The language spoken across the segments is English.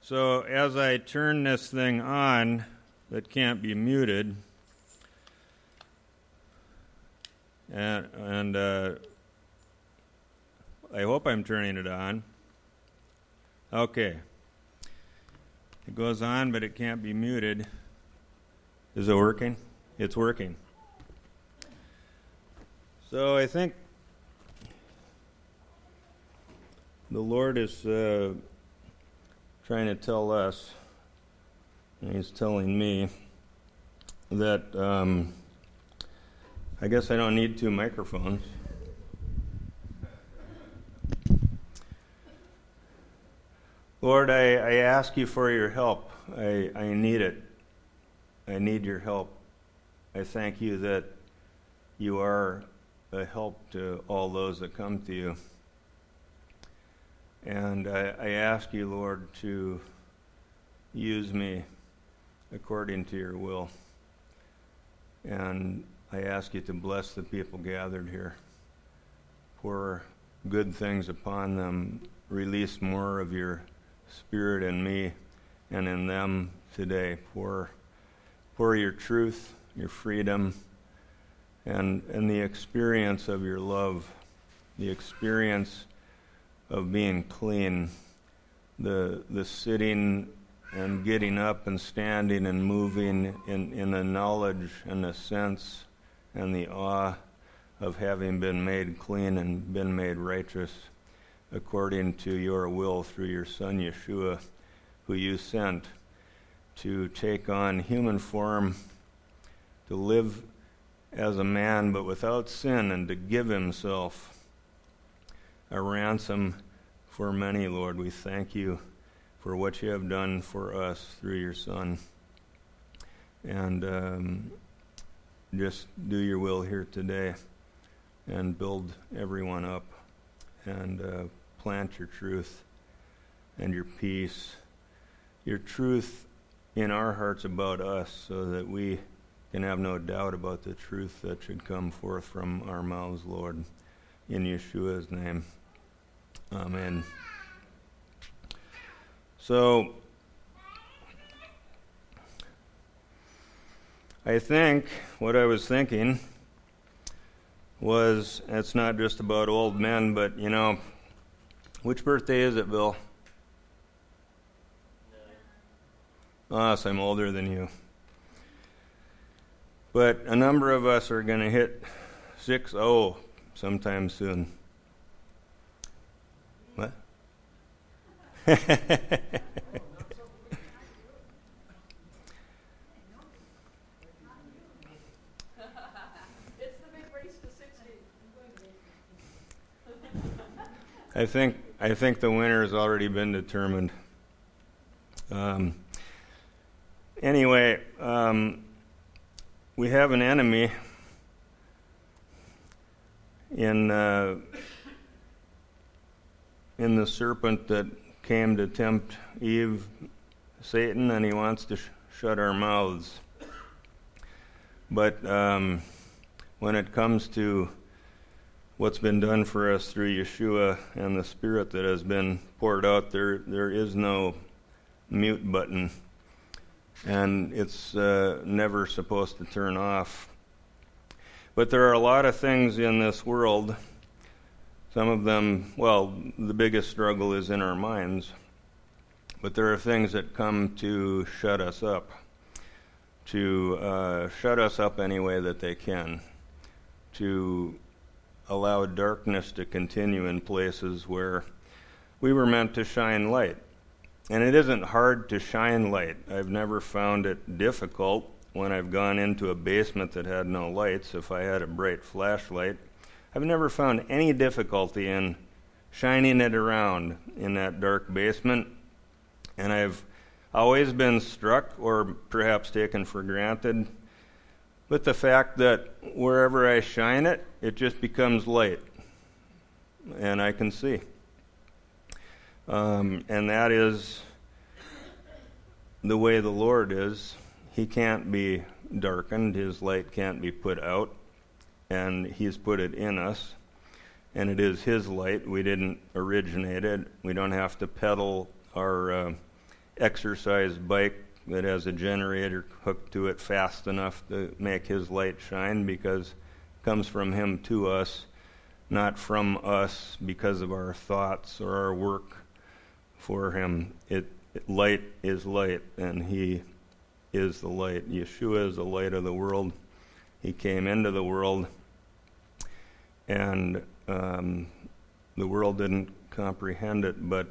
So as I turn this thing on that can't be muted, and I hope I'm turning it on. Okay. It goes on, but it can't be muted. Is it working? It's working. So I think the Lord is trying to tell us, and He's telling me, that I guess I don't need two microphones. Lord, I ask you for your help. I need it. I need your help. I thank you that you are a help to all those that come to you. And I ask you, Lord, to use me according to your will. And I ask you to bless the people gathered here. Pour good things upon them. Release more of your Spirit in me and in them today. Pour your truth, your freedom, and the experience of your love, the experience of being clean, the sitting and getting up and standing and moving in the knowledge and the sense and the awe of having been made clean and been made righteous according to your will through your Son Yeshua, who you sent to take on human form, to live as a man but without sin, and to give himself a ransom for many. Lord, we thank you for what you have done for us through your Son. And just do your will here today and build everyone up and plant your truth and your peace, your truth in our hearts about us, so that we can have no doubt about the truth that should come forth from our mouths, Lord. In Yeshua's name, amen. So, I think what I was thinking was, it's not just about old men, but, which birthday is it, Bill? So I'm older than you. But a number of us are going to hit 6-0 sometime soon. What? It's the big race to 60. I think the winner has already been determined. Anyway, we have an enemy in the serpent that came to tempt Eve, Satan, and he wants to shut our mouths. But when it comes to what's been done for us through Yeshua and the Spirit that has been poured out, there is no mute button, and it's never supposed to turn off. But there are a lot of things in this world. Some of them, the biggest struggle is in our minds, but there are things that come to shut us up, any way that they can, to allow darkness to continue in places where we were meant to shine light. And it isn't hard to shine light. I've never found it difficult when I've gone into a basement that had no lights. If I had a bright flashlight, I've never found any difficulty in shining it around in that dark basement. And I've always been struck, or perhaps taken for granted, with the fact that wherever I shine it, it just becomes light, and I can see. And that is the way the Lord is. He can't be darkened. His light can't be put out, and He's put it in us, and it is His light. We didn't originate it. We don't have to peddle our exercise bike that has a generator hooked to it fast enough to make his light shine, because it comes from him to us, not from us because of our thoughts or our work for him. Light is light, and he is the light. Yeshua is the light of the world. He came into the world, and the world didn't comprehend it, but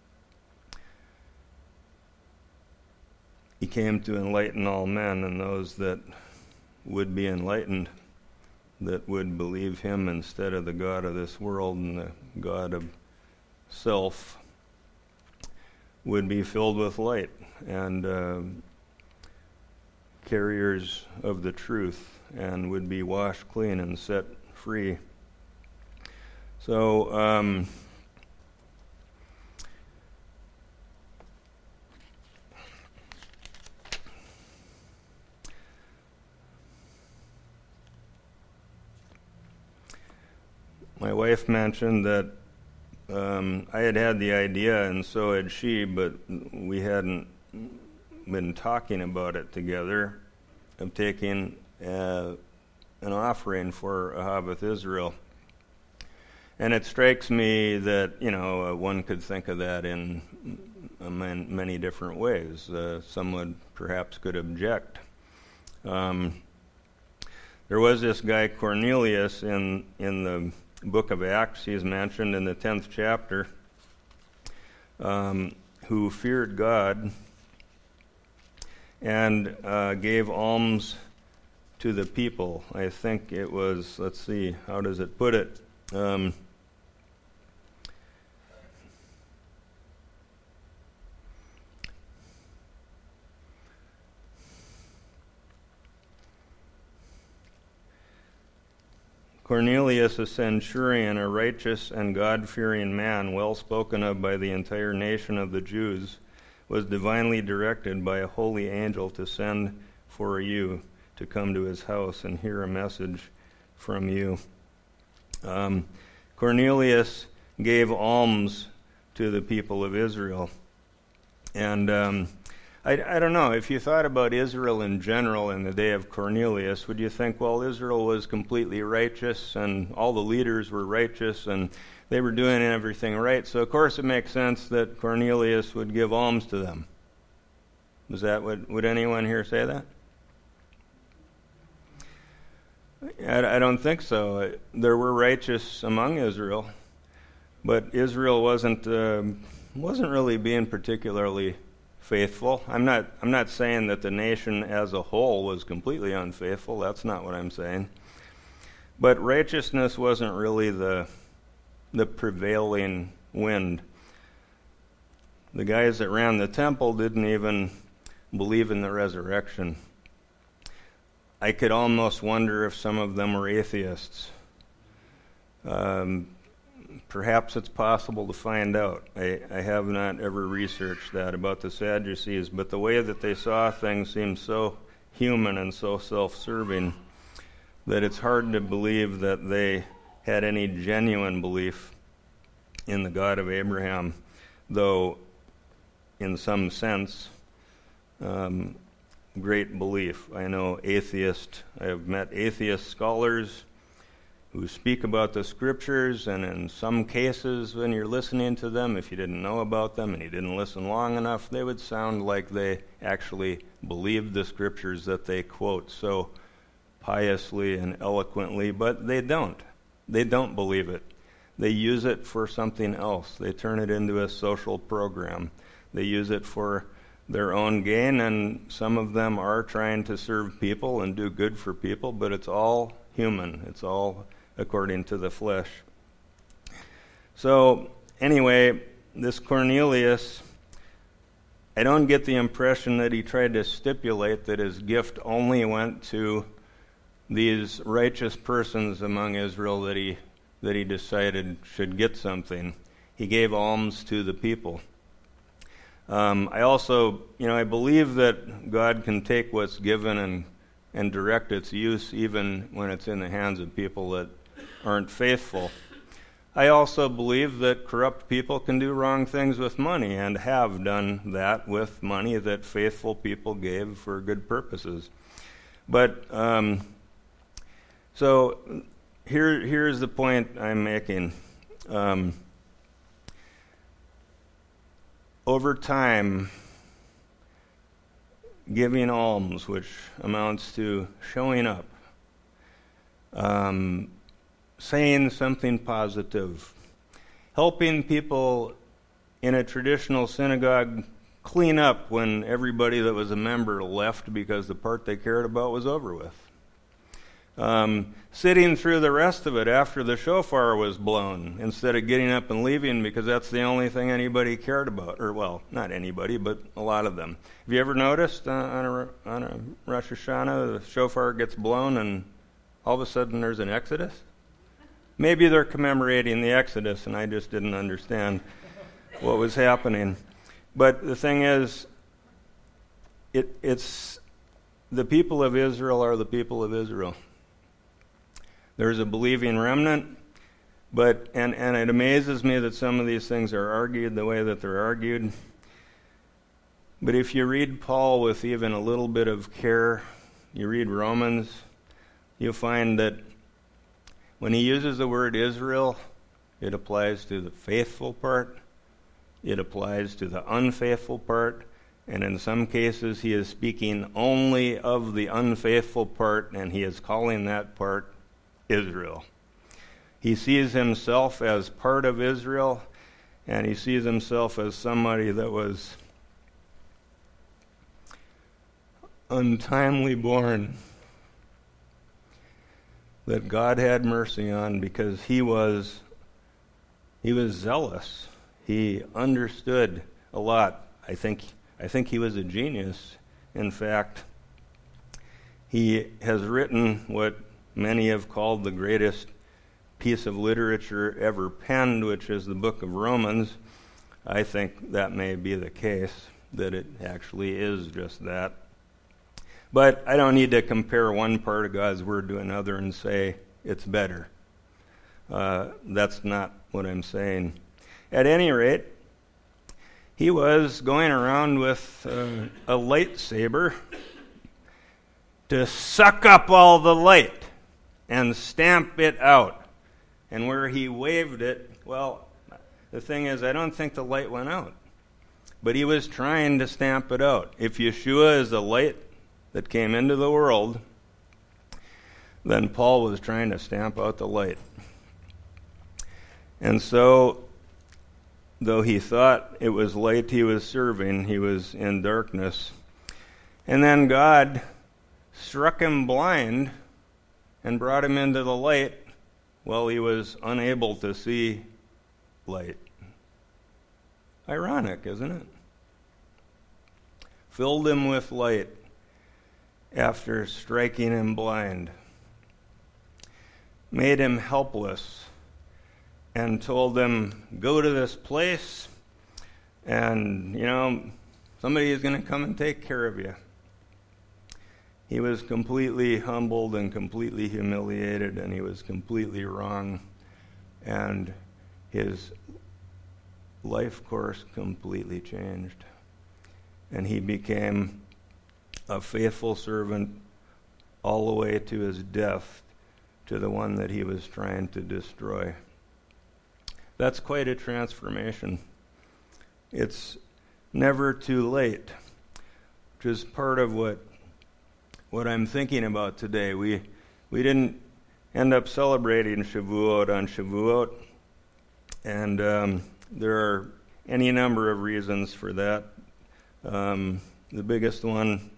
he came to enlighten all men, and those that would be enlightened, that would believe him instead of the god of this world and the god of self, would be filled with light and carriers of the truth, and would be washed clean and set free. So my wife mentioned that I had the idea, and so had she, but we hadn't been talking about it together, of taking an offering for Ahabath Israel. And it strikes me that, one could think of that in many different ways. Someone perhaps could object. There was this guy Cornelius in the book of Acts. He's mentioned in the 10th chapter, who feared God and gave alms to the people. I think it was, let's see, how does it put it? Cornelius, a centurion, a righteous and God-fearing man, well spoken of by the entire nation of the Jews, was divinely directed by a holy angel to send for you to come to his house and hear a message from you. Cornelius gave alms to the people of Israel. And I don't know, if you thought about Israel in general in the day of Cornelius, would you think, well, Israel was completely righteous and all the leaders were righteous and they were doing everything right, so of course it makes sense that Cornelius would give alms to them. Would anyone here say that? I don't think so. There were righteous among Israel, but Israel wasn't really being particularly faithful. I'm not saying that the nation as a whole was completely unfaithful. That's not what I'm saying. But righteousness wasn't really the prevailing wind. The guys that ran the temple didn't even believe in the resurrection. I could almost wonder if some of them were atheists. Perhaps it's possible to find out. I have not ever researched that about the Sadducees, but the way that they saw things seemed so human and so self-serving that it's hard to believe that they had any genuine belief in the God of Abraham, though in some sense, great belief. I know I have met atheist scholars who speak about the scriptures, and in some cases when you're listening to them, if you didn't know about them and you didn't listen long enough, they would sound like they actually believed the scriptures that they quote so piously and eloquently, but they don't. They don't believe it. They use it for something else. They turn it into a social program. They use it for their own gain, and some of them are trying to serve people and do good for people, but it's all human. It's all according to the flesh. So, anyway, this Cornelius, I don't get the impression that he tried to stipulate that his gift only went to these righteous persons among Israel that he decided should get something. He gave alms to the people. I also, I believe that God can take what's given and direct its use even when it's in the hands of people that aren't faithful. I also believe that corrupt people can do wrong things with money and have done that with money that faithful people gave for good purposes. But so here's the point I'm making. Over time, giving alms, which amounts to showing up, saying something positive, helping people in a traditional synagogue clean up when everybody that was a member left because the part they cared about was over with. Sitting through the rest of it after the shofar was blown instead of getting up and leaving because that's the only thing anybody cared about. Or, well, not anybody, but a lot of them. Have you ever noticed on a Rosh Hashanah, the shofar gets blown and all of a sudden there's an exodus? Maybe they're commemorating the exodus and I just didn't understand what was happening. But the thing is, it's the people of Israel are the people of Israel. There's a believing remnant, but and it amazes me that some of these things are argued the way that they're argued. But if you read Paul with even a little bit of care, you read Romans, you'll find that when he uses the word Israel, it applies to the faithful part, it applies to the unfaithful part, and in some cases he is speaking only of the unfaithful part, and he is calling that part Israel. He sees himself as part of Israel, and he sees himself as somebody that was untimely born, that God had mercy on because he was zealous. He understood a lot. I think he was a genius. In fact, he has written what many have called the greatest piece of literature ever penned, which is the book of Romans. I think that may be the case, that it actually is just that. But I don't need to compare one part of God's Word to another and say it's better. That's not what I'm saying. At any rate, he was going around with a lightsaber to suck up all the light and stamp it out. And where he waved it, well, the thing is, I don't think the light went out. But he was trying to stamp it out. If Yeshua is the light that came into the world, then Paul was trying to stamp out the light. And so, though he thought it was light he was serving, he was in darkness. And then God struck him blind and brought him into the light while he was unable to see light. Ironic, isn't it? Filled him with light after striking him blind. Made him helpless and told him, go to this place and, somebody is going to come and take care of you. He was completely humbled and completely humiliated, and he was completely wrong, and his life course completely changed. And he became a faithful servant all the way to his death to the one that he was trying to destroy. That's quite a transformation. It's never too late, which is part of what I'm thinking about today. We didn't end up celebrating Shavuot on Shavuot, and there are any number of reasons for that. The biggest one,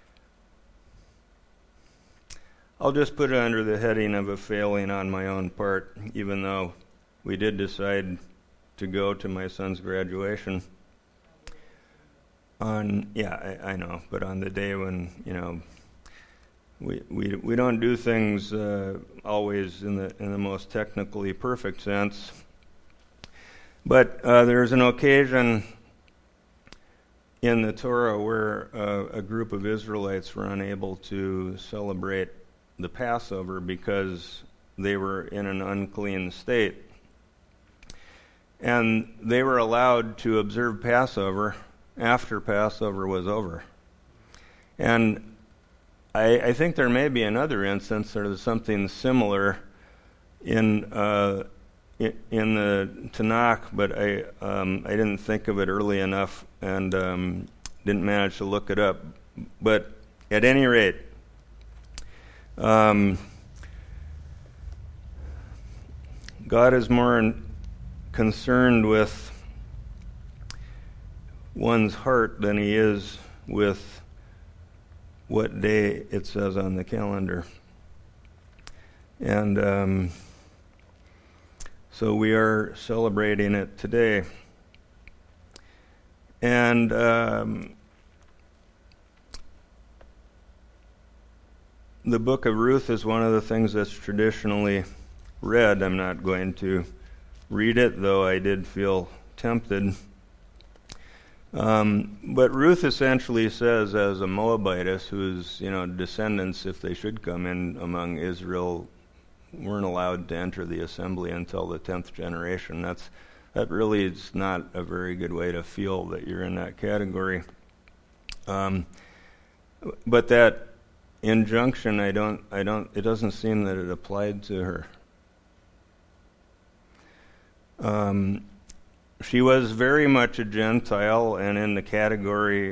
I'll just put it under the heading of a failing on my own part, even though we did decide to go to my son's graduation. I know, but on the day when, we don't do things always in the most technically perfect sense. But there's an occasion in the Torah where a group of Israelites were unable to celebrate the Passover because they were in an unclean state. And they were allowed to observe Passover after Passover was over. And I think there may be another instance or something similar in the Tanakh, but I didn't think of it early enough and didn't manage to look it up. But at any rate, God is more concerned with one's heart than he is with what day it says on the calendar. And so we are celebrating it today. And the book of Ruth is one of the things that's traditionally read. I'm not going to read it, though I did feel tempted. But Ruth essentially says, as a Moabitess whose descendants, if they should come in among Israel, weren't allowed to enter the assembly until the 10th generation. That really is not a very good way to feel that you're in that category. But that injunction, it doesn't seem that it applied to her. She was very much a Gentile, and in the category,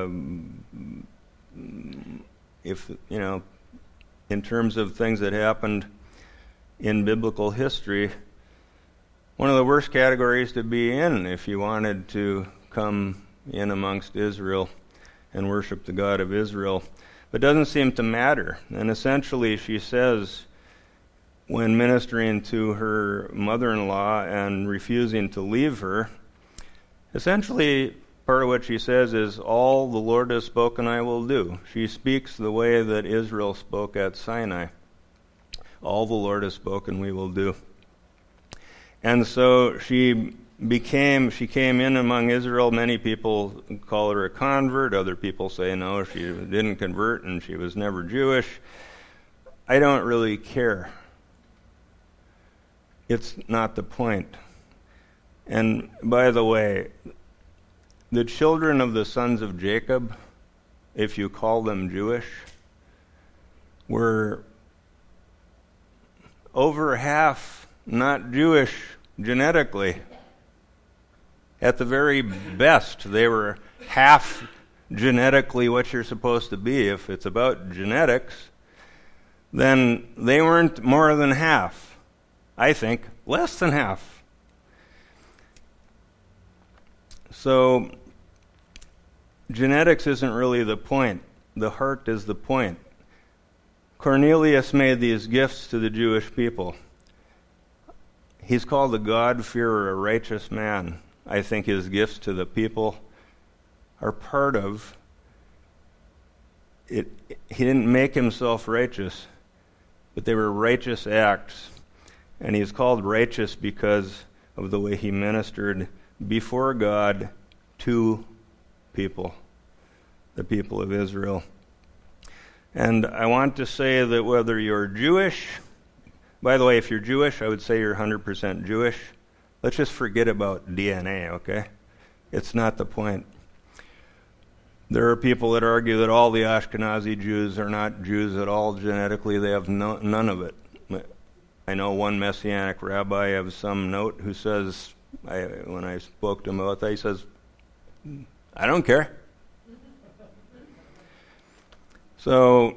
in terms of things that happened in biblical history, one of the worst categories to be in if you wanted to come in amongst Israel and worship the God of Israel. But it doesn't seem to matter. And essentially she says, when ministering to her mother-in-law and refusing to leave her, essentially part of what she says is, all the Lord has spoken I will do. She speaks the way that Israel spoke at Sinai. All the Lord has spoken we will do. And so she came in among Israel. Many people call her a convert. Other people say no, she didn't convert and she was never Jewish. I don't really care. It's not the point. And by the way, the children of the sons of Jacob, if you call them Jewish, were over half not Jewish genetically. At the very best, they were half genetically what you're supposed to be. If it's about genetics, then they weren't more than half. I think less than half. So genetics isn't really the point. The heart is the point. Cornelius made these gifts to the Jewish people. He's called a God-fearer, a righteous man. I think his gifts to the people are part of it. He didn't make himself righteous, but they were righteous acts. And he's called righteous because of the way he ministered before God to people, the people of Israel. And I want to say that whether you're Jewish, by the way, if you're Jewish, I would say you're 100% Jewish. Let's just forget about DNA, okay? It's not the point. There are people that argue that all the Ashkenazi Jews are not Jews at all genetically. They have none of it. I know one Messianic rabbi of some note who says, when I spoke to him about that, he says, I don't care. So,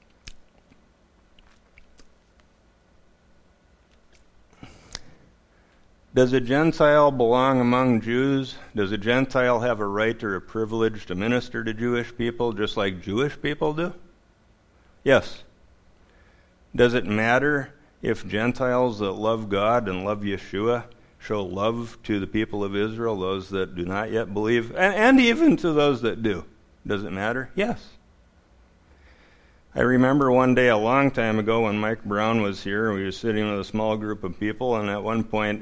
does a Gentile belong among Jews? Does a Gentile have a right or a privilege to minister to Jewish people just like Jewish people do? Yes. Does it matter if Gentiles that love God and love Yeshua show love to the people of Israel, those that do not yet believe, and even to those that do? Does it matter? Yes. I remember one day a long time ago when Mike Brown was here, we were sitting with a small group of people, and at one point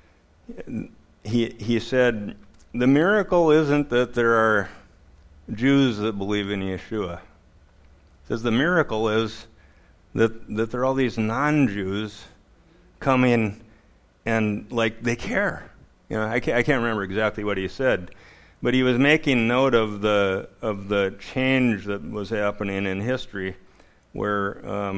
he said, the miracle isn't that there are Jews that believe in Yeshua. He says the miracle is that there are all these non-Jews coming and like they care. I can't remember exactly what he said, but he was making note of the change that was happening in history, where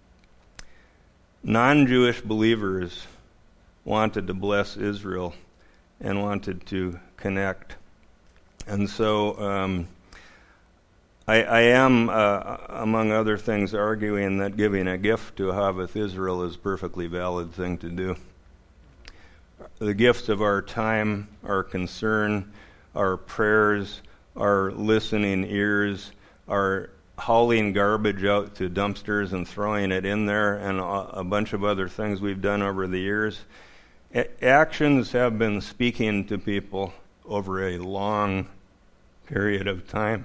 non-Jewish believers wanted to bless Israel and wanted to connect. And so I am, among other things, arguing that giving a gift to Haveth Israel is a perfectly valid thing to do. The gifts of our time, our concern, our prayers, our listening ears, our hauling garbage out to dumpsters and throwing it in there, and a bunch of other things we've done over the years. Actions have been speaking to people over a long period of time.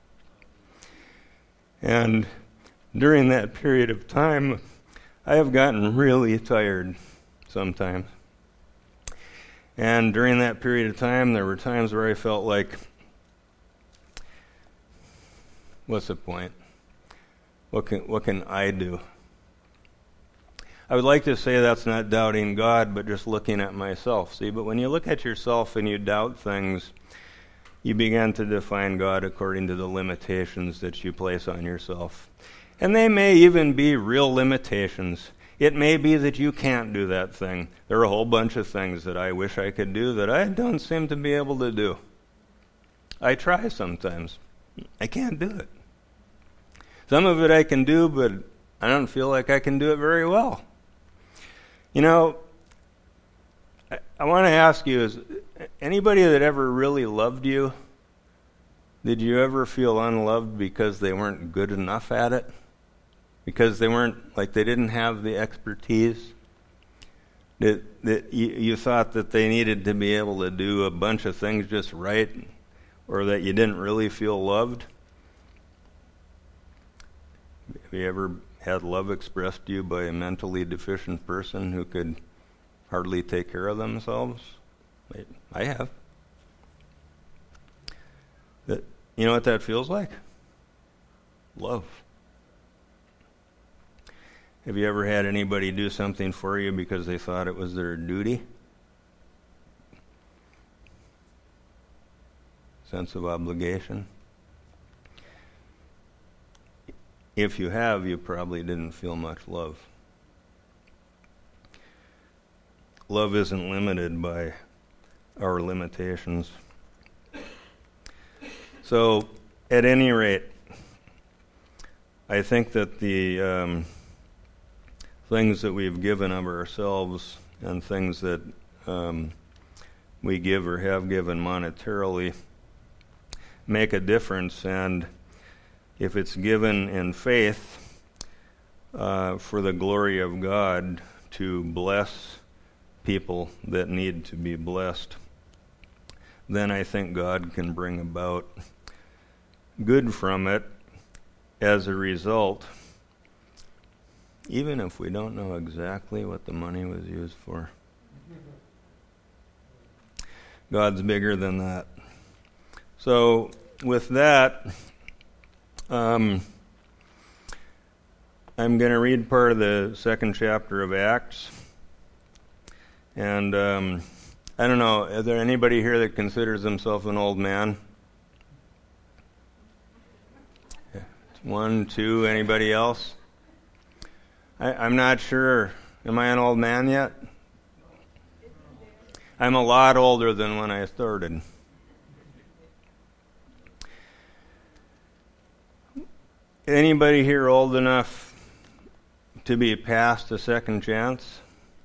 And during that period of time, I have gotten really tired sometimes. And during that period of time, there were times where I felt like, what's the point? What can I do? I would like to say that's not doubting God, but just looking at myself. See, but when you look at yourself and you doubt things, you begin to define God according to the limitations that you place on yourself. And they may even be real limitations. It may be that you can't do that thing. There are a whole bunch of things that I wish I could do that I don't seem to be able to do. I try sometimes. I can't do it. Some of it I can do, but I don't feel like I can do it very well. I want to ask you, is anybody that ever really loved you, did you ever feel unloved because they weren't good enough at it? Because they didn't have the expertise? That you thought that they needed to be able to do a bunch of things just right, or that you didn't really feel loved? Have you ever had love expressed to you by a mentally deficient person who could hardly take care of themselves? I have. You know what that feels like? Love. Have you ever had anybody do something for you because they thought it was their duty? Sense of obligation? If you have, you probably didn't feel much love. Love isn't limited by our limitations. So, at any rate, I think that the things that we've given of ourselves and things that we give or have given monetarily make a difference, and if it's given in faith for the glory of God to bless people that need to be blessed, then I think God can bring about good from it as a result, even if we don't know exactly what the money was used for. God's bigger than that. So with that, I'm going to read part of the second chapter of Acts. And I don't know, is there anybody here that considers himself an old man? 1, 2, anybody else? I'm not sure. Am I an old man yet? I'm a lot older than when I started. Anybody here old enough to be past a second chance?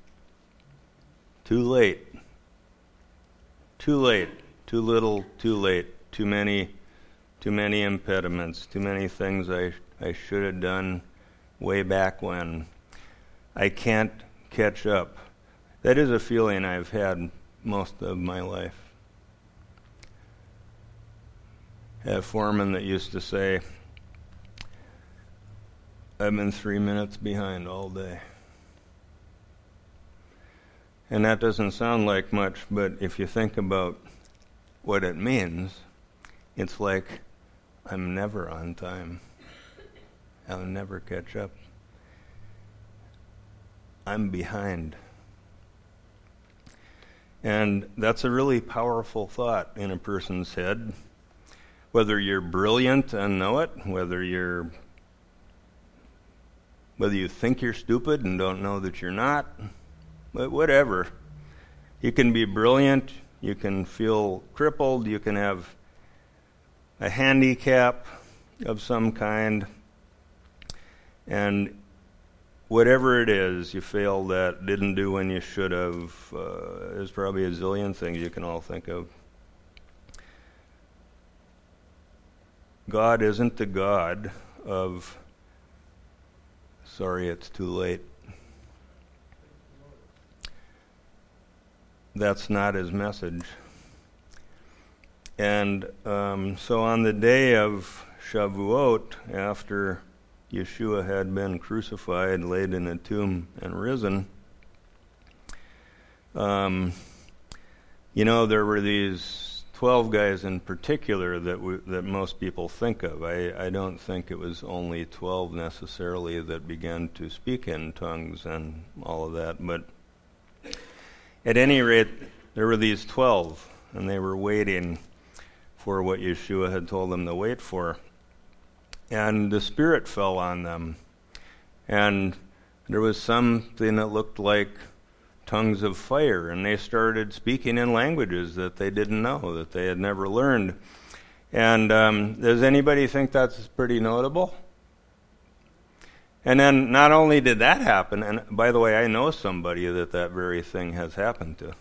Too late. Too late. Too little, too late. Too many impediments. Too many things I should have done way back when. I can't catch up. That is a feeling I've had most of my life. I had a foreman that used to say, I've been 3 minutes behind all day. And that doesn't sound like much, but if you think about what it means, it's like I'm never on time. I'll never catch up. I'm behind. And that's a really powerful thought in a person's head. Whether you're brilliant and know it, whether you think you're stupid and don't know that you're not, but whatever. You can be brilliant, you can feel crippled, you can have a handicap of some kind, and whatever it is you failed at, didn't do when you should have, there's probably a zillion things you can all think of. God isn't the God of, sorry, it's too late. That's not his message. And so on the day of Shavuot, after Yeshua had been crucified, laid in a tomb, and risen, there were these 12 guys in particular that most people think of. I don't think it was only 12 necessarily that began to speak in tongues and all of that, but at any rate, there were these 12, and they were waiting for what Yeshua had told them to wait for. And the Spirit fell on them, and there was something that looked like tongues of fire, and they started speaking in languages that they didn't know, that they had never learned. And does anybody think that's pretty notable? And then not only did that happen, and by the way, I know somebody that very thing has happened to.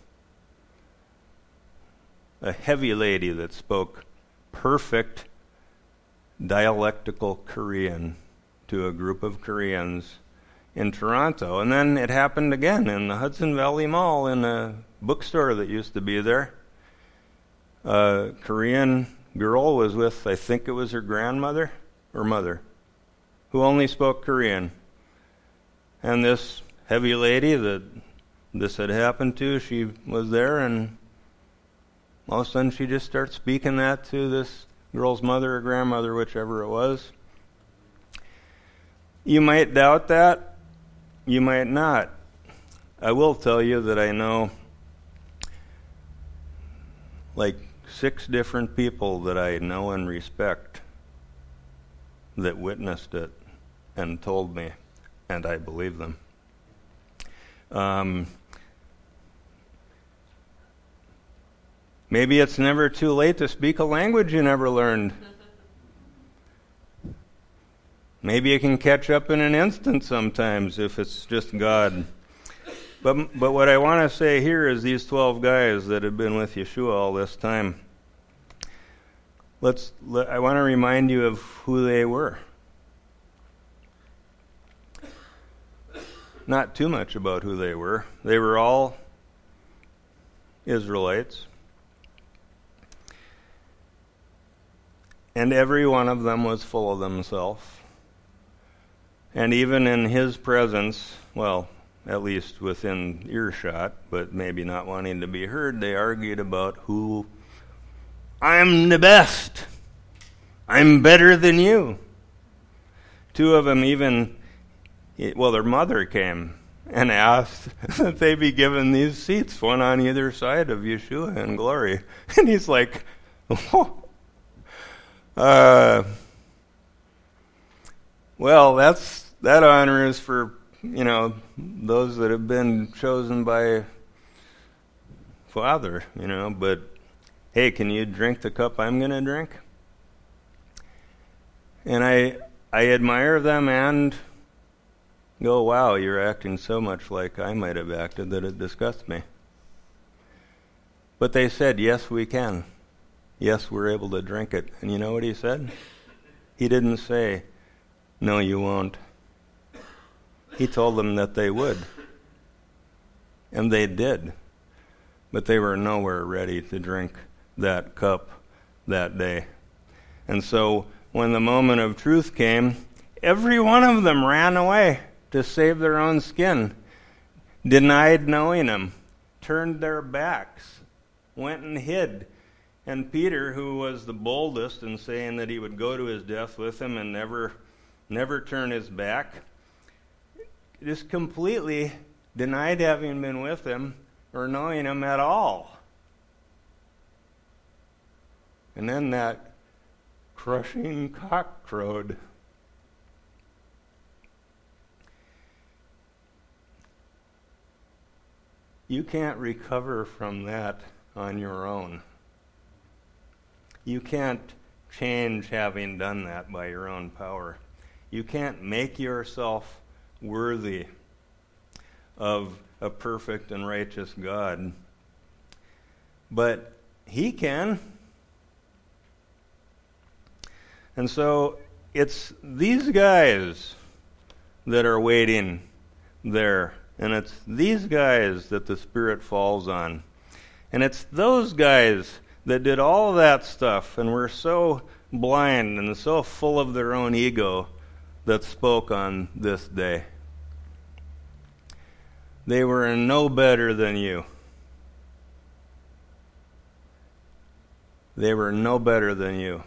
A heavy lady that spoke perfect dialectical Korean to a group of Koreans in Toronto. And then it happened again in the Hudson Valley Mall in a bookstore that used to be there. A Korean girl was with, I think it was her grandmother or mother, who only spoke Korean. And this heavy lady that this had happened to, she was there, and all of a sudden she just starts speaking that to this girl's mother or grandmother, whichever it was. You might doubt that. You might not. I will tell you that I know like 6 different people that I know and respect that witnessed it and told me, and I believe them. Maybe it's never too late to speak a language you never learned. Maybe you can catch up in an instant sometimes if it's just God. But what I want to say here is these 12 guys that have been with Yeshua all this time. I want to remind you of who they were. Not too much about who they were. They were all Israelites. And every one of them was full of themselves. And even in his presence, well, at least within earshot, but maybe not wanting to be heard, they argued about who, I'm the best. I'm better than you. 2 of them even, their mother came and asked that they be given these seats, one on either side of Yeshua in glory. And he's like, well, that honor is for, those that have been chosen by Father, but hey, can you drink the cup I'm going to drink? And I admire them and go, wow, you're acting so much like I might have acted that it disgusts me. But they said, yes, we can. Yes, we're able to drink it. And you know what he said? He didn't say, no, you won't. He told them that they would. And they did. But they were nowhere ready to drink that cup that day. And so when the moment of truth came, every one of them ran away to save their own skin, denied knowing him, turned their backs, went and hid. And Peter, who was the boldest in saying that he would go to his death with him and never turn his back, just completely denied having been with him or knowing him at all. And then that crushing cock crowed. You can't recover from that on your own. You can't change having done that by your own power. You can't make yourself worthy of a perfect and righteous God. But He can. And so it's these guys that are waiting there. And it's these guys that the Spirit falls on. And it's those guys that did all that stuff and were so blind and so full of their own ego that spoke on this day. They were no better than you. They were no better than you.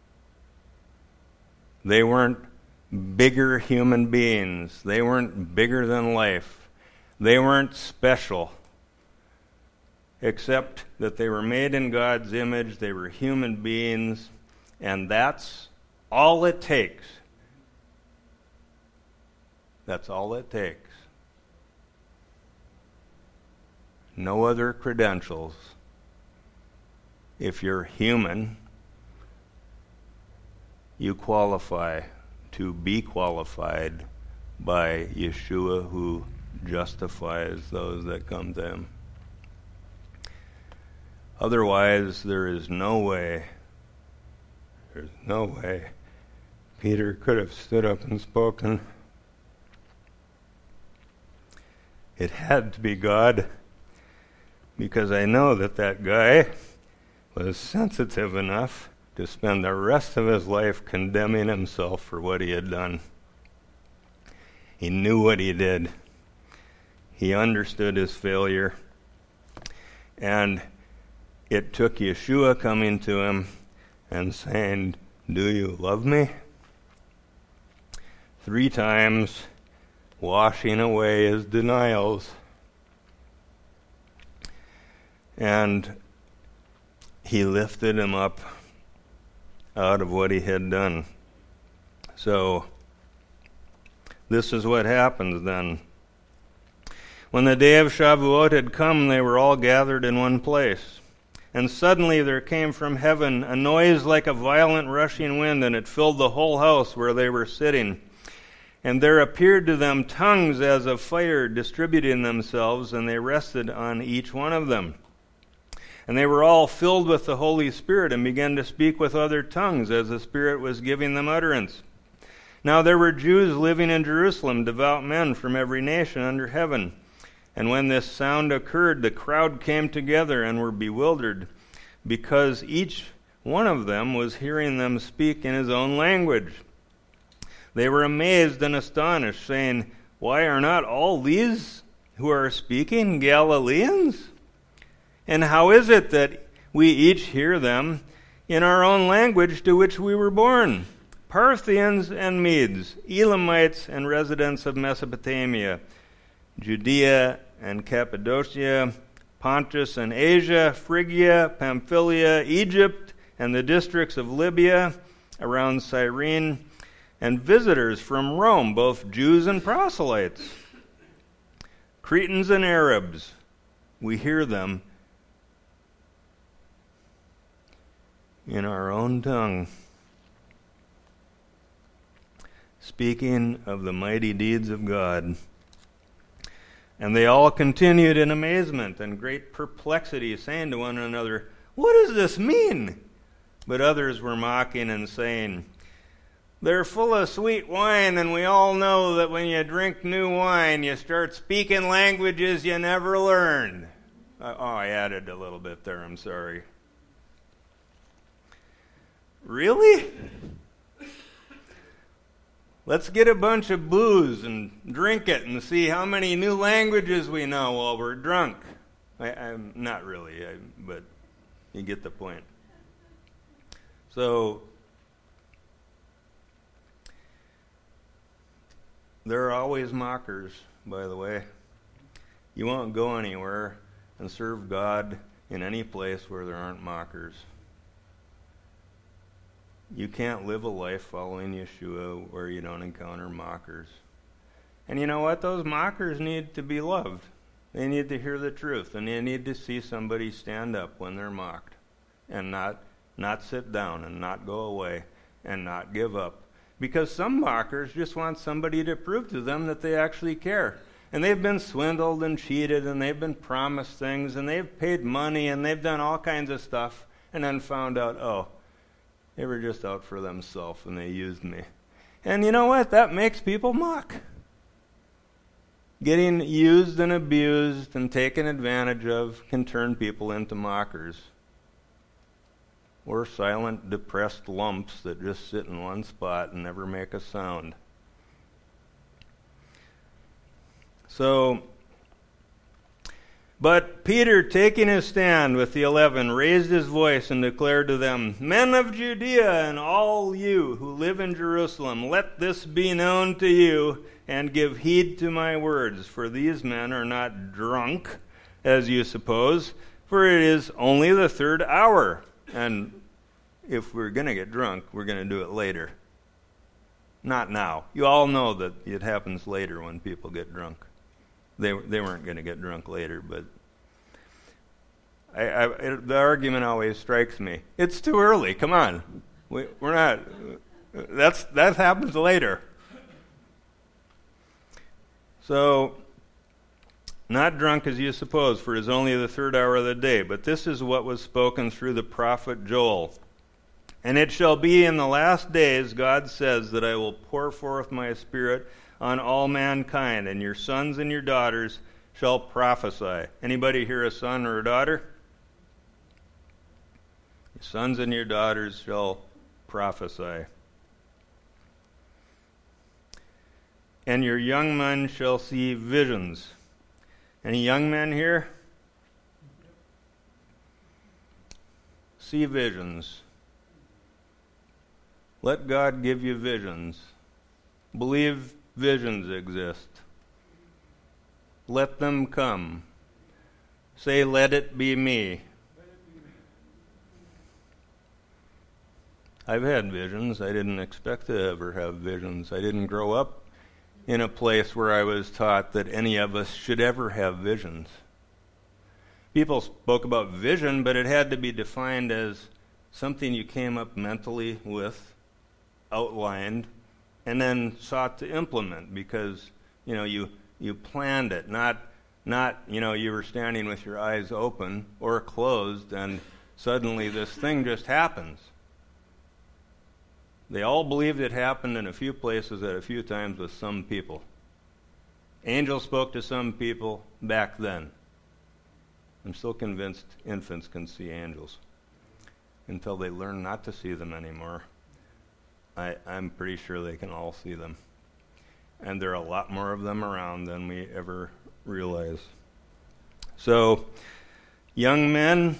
They weren't bigger human beings. They weren't bigger than life. They weren't special, except that they were made in God's image. They were human beings, and that's all it takes. That's all it takes. No other credentials. If you're human, you qualify to be qualified by Yeshua, who justifies those that come to Him. Otherwise, there is no way, Peter could have stood up and spoken. It had to be God, because I know that guy was sensitive enough to spend the rest of his life condemning himself for what he had done. He knew what he did. He understood his failure. And it took Yeshua coming to him and saying, "Do you love me?" 3 times, washing away his denials. And He lifted him up out of what he had done. So, this is what happens then. When the day of Shavuot had come, they were all gathered in one place. And suddenly there came from heaven a noise like a violent rushing wind, and it filled the whole house where they were sitting. And there appeared to them tongues as of fire distributing themselves, and they rested on each one of them. And they were all filled with the Holy Spirit and began to speak with other tongues as the Spirit was giving them utterance. Now there were Jews living in Jerusalem, devout men from every nation under heaven. And when this sound occurred, the crowd came together and were bewildered, because each one of them was hearing them speak in his own language. They were amazed and astonished, saying, "Why are not all these who are speaking Galileans? And how is it that we each hear them in our own language to which we were born? Parthians and Medes, Elamites and residents of Mesopotamia, Judea and Cappadocia, Pontus and Asia, Phrygia, Pamphylia, Egypt, and the districts of Libya around Cyrene, and visitors from Rome, both Jews and proselytes, Cretans and Arabs, we hear them in our own tongue, speaking of the mighty deeds of God." And they all continued in amazement and great perplexity, saying to one another, "What does this mean?" But others were mocking and saying, "They're full of sweet wine, and we all know that when you drink new wine, you start speaking languages you never learned." I added a little bit there, I'm sorry. Really? Let's get a bunch of booze and drink it and see how many new languages we know while we're drunk. I'm not really, but you get the point. So, there are always mockers, by the way. You won't go anywhere and serve God in any place where there aren't mockers. You can't live a life following Yeshua where you don't encounter mockers. And you know what? Those mockers need to be loved. They need to hear the truth, and they need to see somebody stand up when they're mocked and not sit down and not go away and not give up. Because some mockers just want somebody to prove to them that they actually care. And they've been swindled and cheated, and they've been promised things, and they've paid money, and they've done all kinds of stuff, and then found out, oh, they were just out for themselves, and they used me. And you know what? That makes people mock. Getting used and abused and taken advantage of can turn people into mockers. Or silent, depressed lumps that just sit in one spot and never make a sound. But Peter, taking his stand with the 11, raised his voice and declared to them, "Men of Judea and all you who live in Jerusalem, let this be known to you, and give heed to my words. For these men are not drunk, as you suppose, for it is only the 3rd hour." And if we're going to get drunk, we're going to do it later. Not now. You all know that it happens later when people get drunk. They weren't going to get drunk later, but the argument always strikes me. It's too early. Come on. We're not. That happens later. So, not drunk as you suppose, for it is only the 3rd hour of the day. But this is what was spoken through the prophet Joel. "And it shall be in the last days, God says, that I will pour forth my Spirit on all mankind, and your sons and your daughters shall prophesy." Anybody here a son or a daughter? Your sons and your daughters shall prophesy. "And your young men shall see visions." Any young men here? See visions. Let God give you visions. Believe visions exist. Let them come. Say, "Let it be me." I've had visions. I didn't expect to ever have visions. I didn't grow up in a place where I was taught that any of us should ever have visions. People spoke about vision, but it had to be defined as something you came up mentally with, outlined, and then sought to implement because, you planned it, not you were standing with your eyes open or closed and suddenly this thing just happens. They all believed it happened in a few places at a few times with some people. Angels spoke to some people back then. I'm still convinced infants can see angels until they learn not to see them anymore. I'm pretty sure they can all see them. And there are a lot more of them around than we ever realize. So, young men,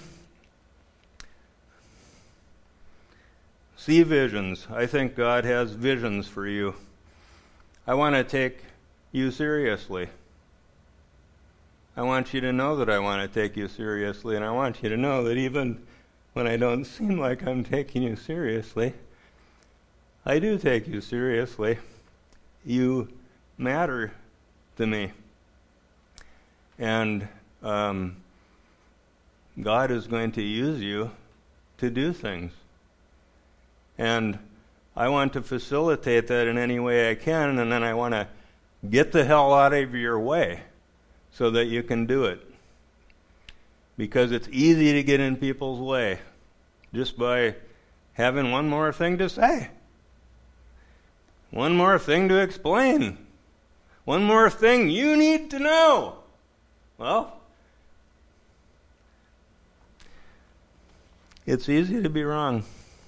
see visions. I think God has visions for you. I want to take you seriously. I want you to know that I want to take you seriously, and I want you to know that even when I don't seem like I'm taking you seriously, I do take you seriously. You matter to me. And God is going to use you to do things. And I want to facilitate that in any way I can, and then I want to get the hell out of your way so that you can do it. Because it's easy to get in people's way just by having one more thing to say. One more thing to explain. One more thing you need to know. Well, it's easy to be wrong.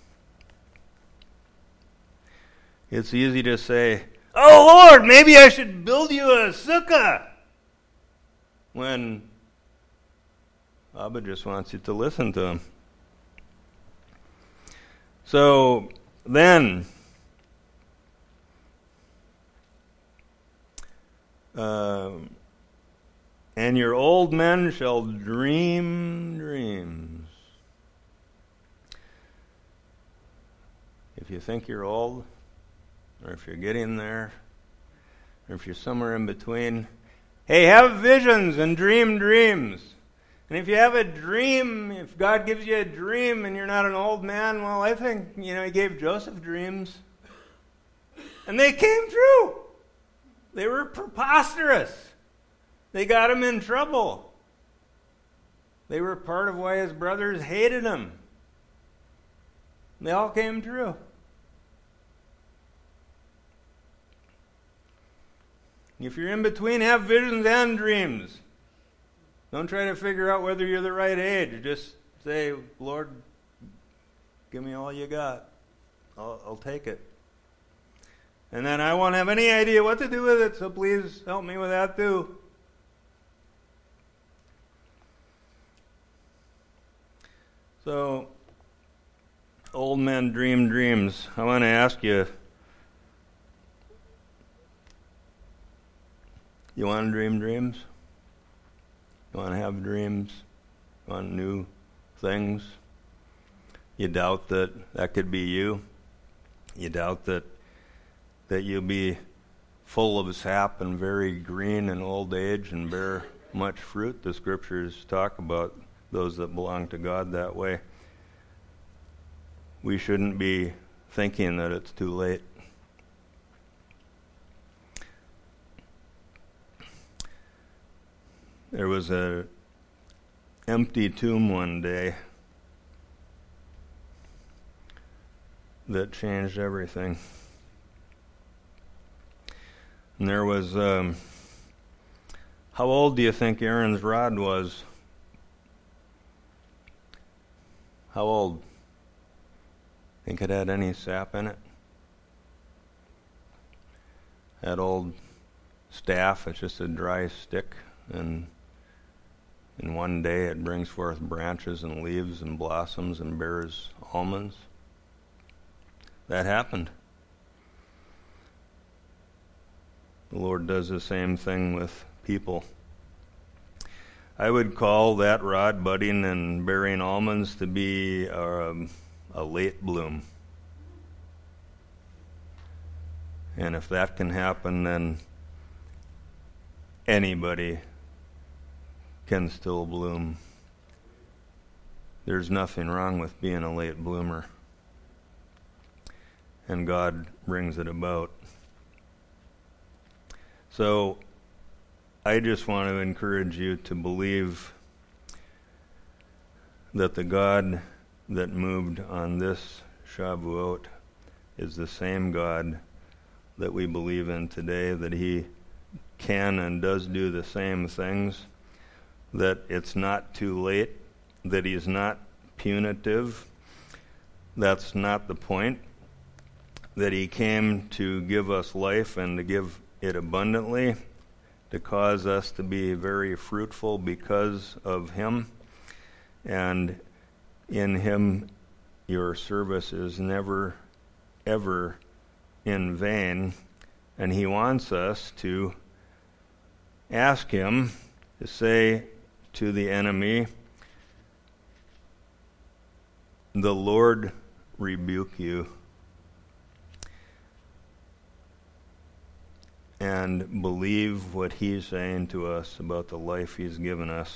It's easy to say, "Oh Lord, maybe I should build you a sukkah," when Abba just wants you to listen to him. So then, and your old men shall dream dreams. If you think you're old, or if you're getting there, or if you're somewhere in between, hey, have visions and dream dreams. And if you have a dream, if God gives you a dream and you're not an old man, well, I think, He gave Joseph dreams. And they came true. They were preposterous. They got him in trouble. They were part of why his brothers hated him. They all came true. If you're in between, have visions and dreams. Don't try to figure out whether you're the right age. Just say, Lord, give me all you got. I'll take it. And then I won't have any idea what to do with it, so please help me with that too. So, old men dream dreams. I want to ask you, you want to dream dreams? You want to have dreams? You want new things? You doubt that could be you? You doubt that you'll be full of sap and very green in old age and bear much fruit? The scriptures talk about those that belong to God that way. We shouldn't be thinking that it's too late. There was an empty tomb one day that changed everything. And there was, how old do you think Aaron's rod was? How old? Think it had any sap in it? That old staff, it's just a dry stick, and in one day it brings forth branches and leaves and blossoms and bears almonds. That happened. The Lord does the same thing with people. I would call that rod budding and bearing almonds to be a late bloom. And if that can happen, then anybody can still bloom. There's nothing wrong with being a late bloomer. And God brings it about. So, I just want to encourage you to believe that the God that moved on this Shavuot is the same God that we believe in today, that He can and does do the same things, that it's not too late, that He's not punitive. That's not the point. That He came to give us life and to give it abundantly, to cause us to be very fruitful because of Him. And in Him, your service is never, ever in vain. And He wants us to ask Him to say to the enemy, "The Lord rebuke you," and believe what He's saying to us about the life He's given us,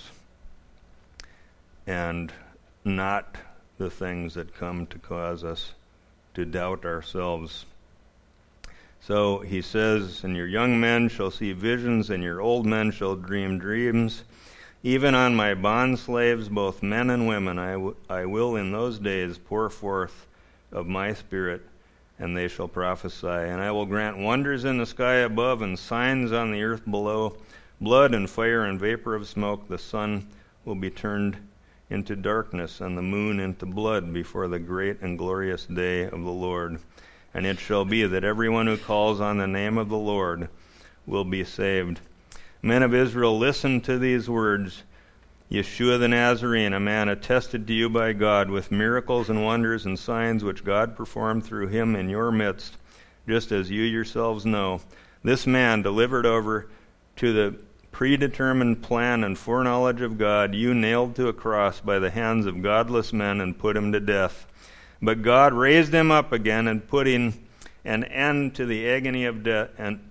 and not the things that come to cause us to doubt ourselves. So He says, "And your young men shall see visions, and your old men shall dream dreams. Even on my bondslaves, both men and women, I will in those days pour forth of my Spirit, and they shall prophesy. And I will grant wonders in the sky above and signs on the earth below, blood and fire and vapor of smoke. The sun will be turned into darkness and the moon into blood before the great and glorious day of the Lord. And it shall be that everyone who calls on the name of the Lord will be saved." Men of Israel, listen to these words. Yeshua the Nazarene, a man attested to you by God with miracles and wonders and signs which God performed through him in your midst, just as you yourselves know. This man delivered over to the predetermined plan and foreknowledge of God, you nailed to a cross by the hands of godless men and put him to death. But God raised him up again and putting an end to the agony of death,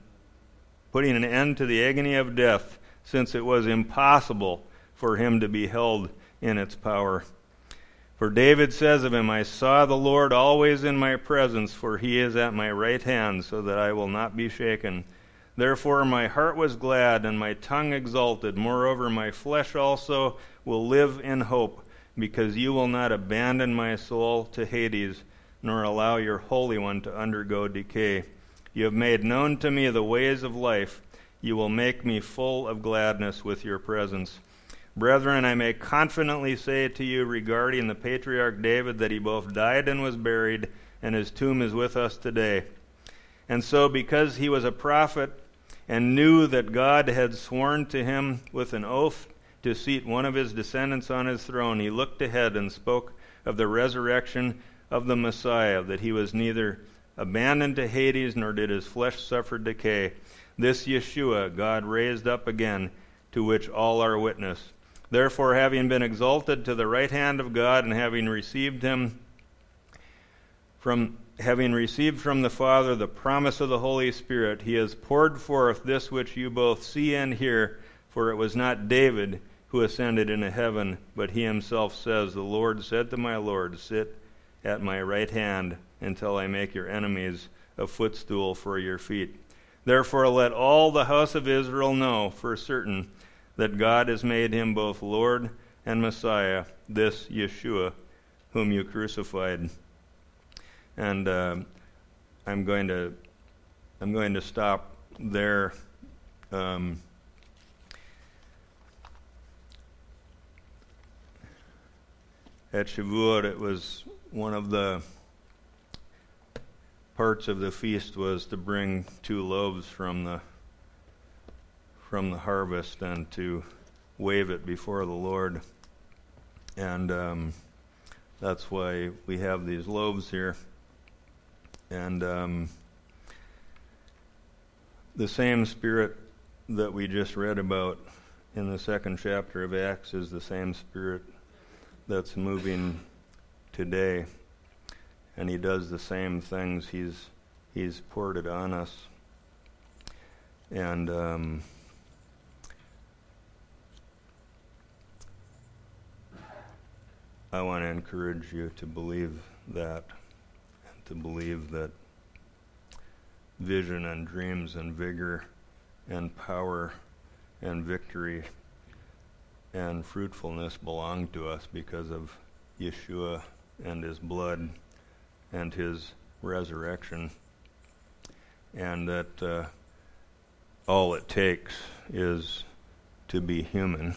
since it was impossible for him to be held in its power. For David says of him, I saw the Lord always in my presence, for he is at my right hand, so that I will not be shaken. Therefore my heart was glad, and my tongue exulted. Moreover, my flesh also will live in hope, because you will not abandon my soul to Hades, nor allow your Holy One to undergo decay. You have made known to me the ways of life. You will make me full of gladness with your presence. Brethren, I may confidently say to you regarding the patriarch David that he both died and was buried, and his tomb is with us today. And so, because he was a prophet and knew that God had sworn to him with an oath to seat one of his descendants on his throne, he looked ahead and spoke of the resurrection of the Messiah, that he was neither abandoned to Hades, nor did his flesh suffer decay. This Yeshua God raised up again, to which all are witness. Therefore, having been exalted to the right hand of God, and having received from the Father the promise of the Holy Spirit, he has poured forth this which you both see and hear. For it was not David who ascended into heaven, but he himself says, the Lord said to my Lord, sit at my right hand until I make your enemies a footstool for your feet. Therefore let all the house of Israel know for certain that God has made him both Lord and Messiah, this Yeshua, whom you crucified. And I'm going to stop there. At Shavuot, it was one of the parts of the feast was to bring 2 loaves from the harvest and to wave it before the Lord. And that's why we have these loaves here. And the same Spirit that we just read about in the 2nd chapter of Acts is the same Spirit that's moving today. And he does the same things. He's poured it on us. And I want to encourage you to believe that, and to believe that vision and dreams and vigor and power and victory and fruitfulness belong to us because of Yeshua and his blood and his resurrection, and that all it takes is to be human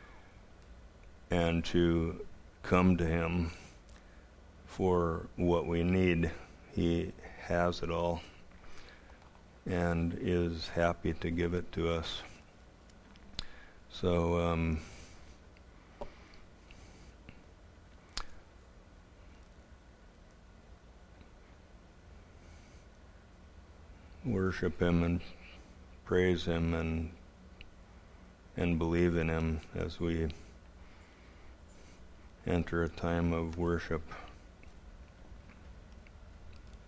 and to come to him for what we need. He has it all and is happy to give it to us. So worship him and praise him and believe in him as we enter a time of worship.